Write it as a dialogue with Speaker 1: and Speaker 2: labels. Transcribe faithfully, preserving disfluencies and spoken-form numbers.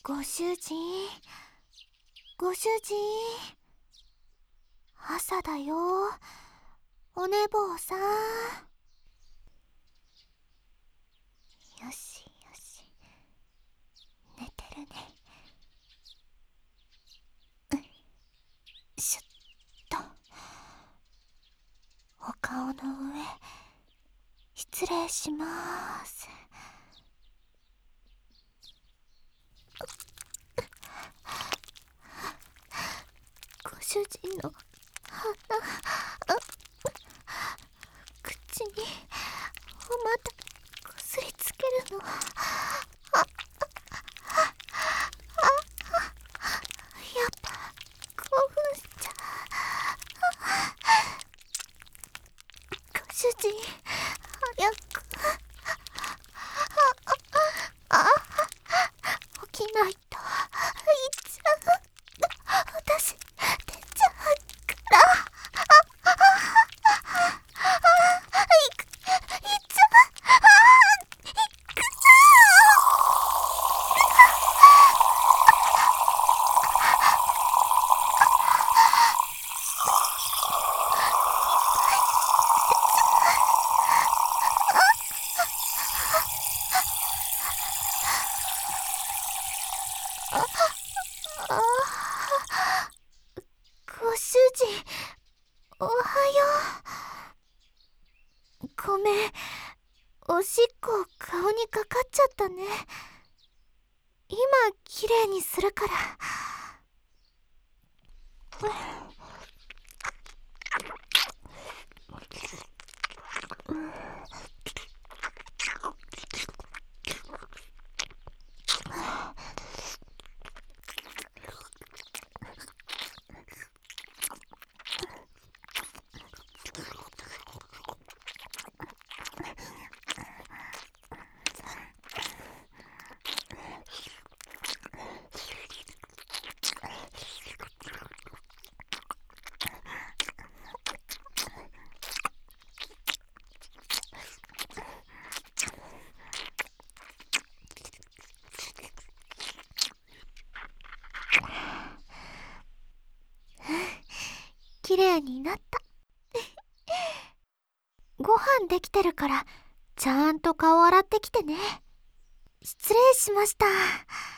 Speaker 1: ご主人、ご主人、朝だよ、お寝坊さん。よしよし、寝てるね。シュッと。お顔の上、失礼しまーす。ご主人の鼻、口におまたこすりつけるの。あ、やっぱ興奮しちゃう。ご主人、早く。あ、起きないといっちゃう。私出ちゃうから。いく、いっちゃう。いくぞー。あ、ご主人、おはよう。ごめん、おしっこ顔にかかっちゃったね。今きれいにするから。きれいになった。ご飯できてるからちゃんと顔洗ってきてね。失礼しました。